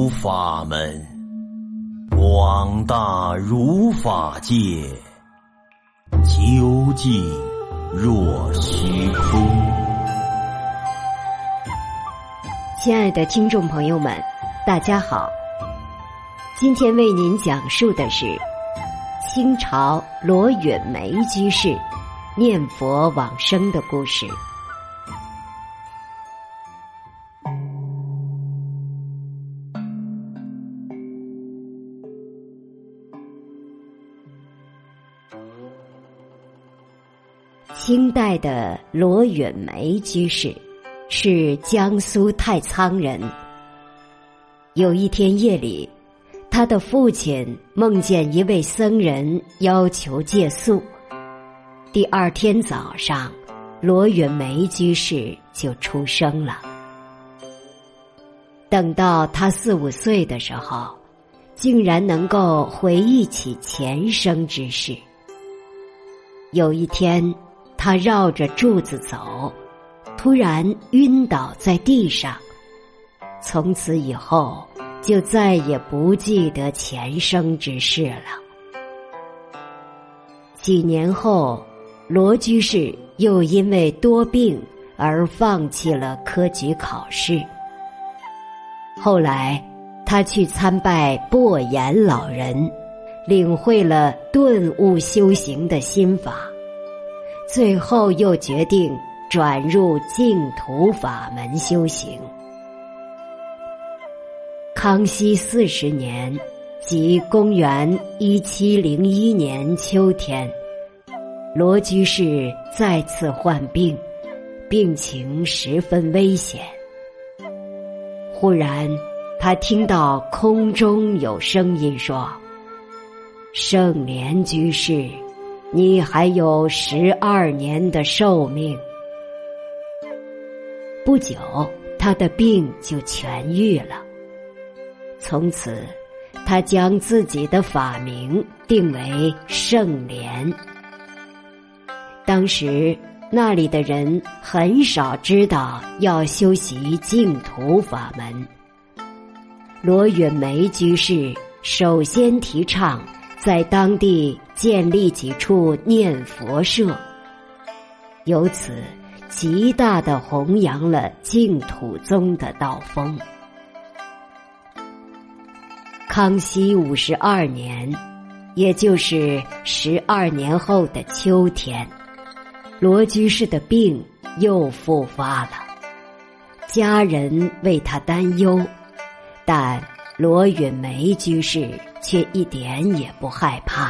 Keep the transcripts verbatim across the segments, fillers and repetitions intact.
图法门，广大如法界，究竟若虚空。 亲爱的听众朋友们，大家好，今天为您讲述的是清朝罗允梅居士念佛往生的故事。清代的罗允梅居士是江苏太仓人。有一天夜里，他的父亲梦见一位僧人要求借宿。第二天早上，罗允梅居士就出生了。等到他四五岁的时候，竟然能够回忆起前生之事。有一天，他绕着柱子走，突然晕倒在地上，从此以后就再也不记得前生之事了。几年后，罗居士又因为多病而放弃了科举考试。后来他去参拜薄岩老人，领会了顿悟修行的心法，最后又决定转入净土法门修行。康熙四十年，即公元一七零一年秋天，罗居士再次患病，病情十分危险。忽然，他听到空中有声音说：“圣莲居士，你还有十二年的寿命。”不久，他的病就痊愈了。从此，他将自己的法名定为圣莲。当时那里的人很少知道要修习净土法门。罗允梅居士首先提倡在当地建立几处念佛社，由此极大地弘扬了净土宗的道风。康熙五十二年，也就是十二年后的秋天，罗居士的病又复发了，家人为他担忧，但罗允梅居士却一点也不害怕。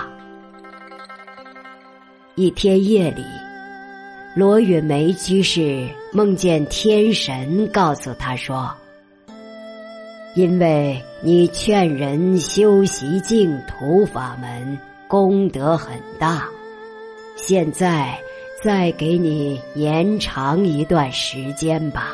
一天夜里，罗允梅居士梦见天神告诉他说：“因为你劝人修习净土法门，功德很大，现在再给你延长一段时间吧。”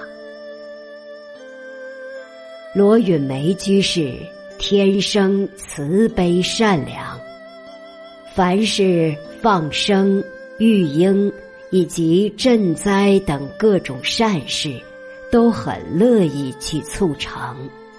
罗允梅居士天生慈悲善良，凡是放生、育婴以及赈灾等各种善事，都很乐意去促成。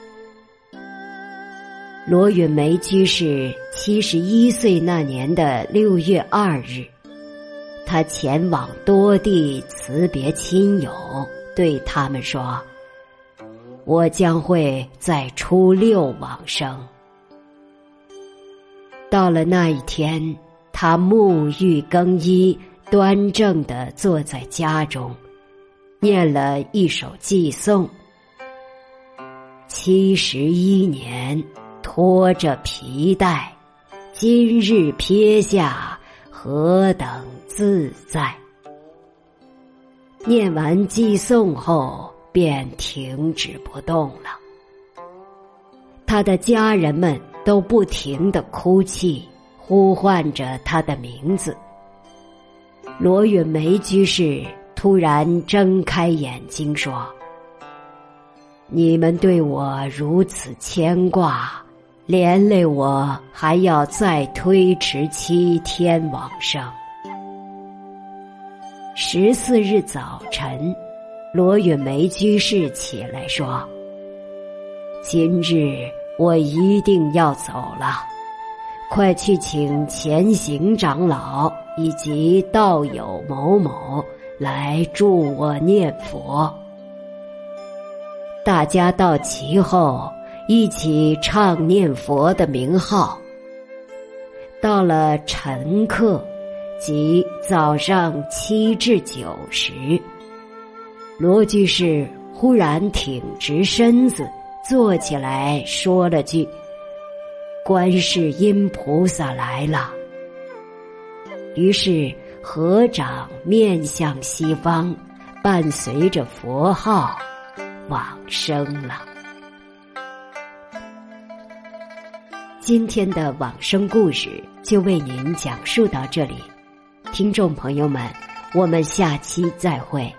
罗允梅居士七十一岁那年的六月二日，他前往多地辞别亲友，对他们说：“我将会在初六往生。”到了那一天，他沐浴更衣，端正地坐在家中，念了一首偈颂：“七十一年，拖着皮带，今日撇下，何等自在。”念完偈颂后，便停止不动了。他的家人们都不停地哭泣，呼唤着他的名字。罗允梅居士突然睁开眼睛说：“你们对我如此牵挂，连累我还要再推迟七天往生。”十四日早晨，罗允梅居士起来说：“ 今日我一定要走了，快去请前行长老以及道友某某来助我念佛。大家到齐后，一起唱念佛的名号。到了晨刻，即早上七至九时，罗居士忽然挺直身子坐起来，说了句：“观世音菩萨来了。”于是合掌面向西方，伴随着佛号往生了。今天的往生故事就为您讲述到这里，听众朋友们，我们下期再会。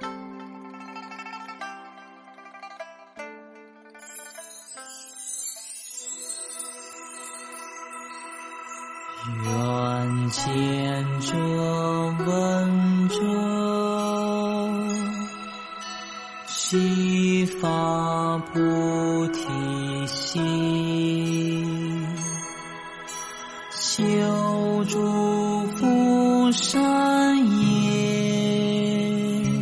愿见者闻者，悉发菩提心，修诸福善业，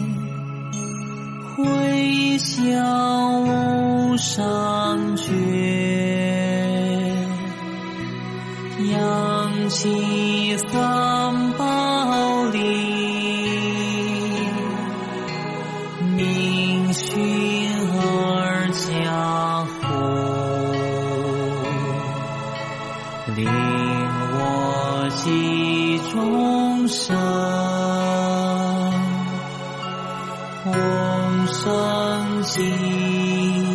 回向无上觉，扬起三宝力，明熏而加护，令我集众生同生极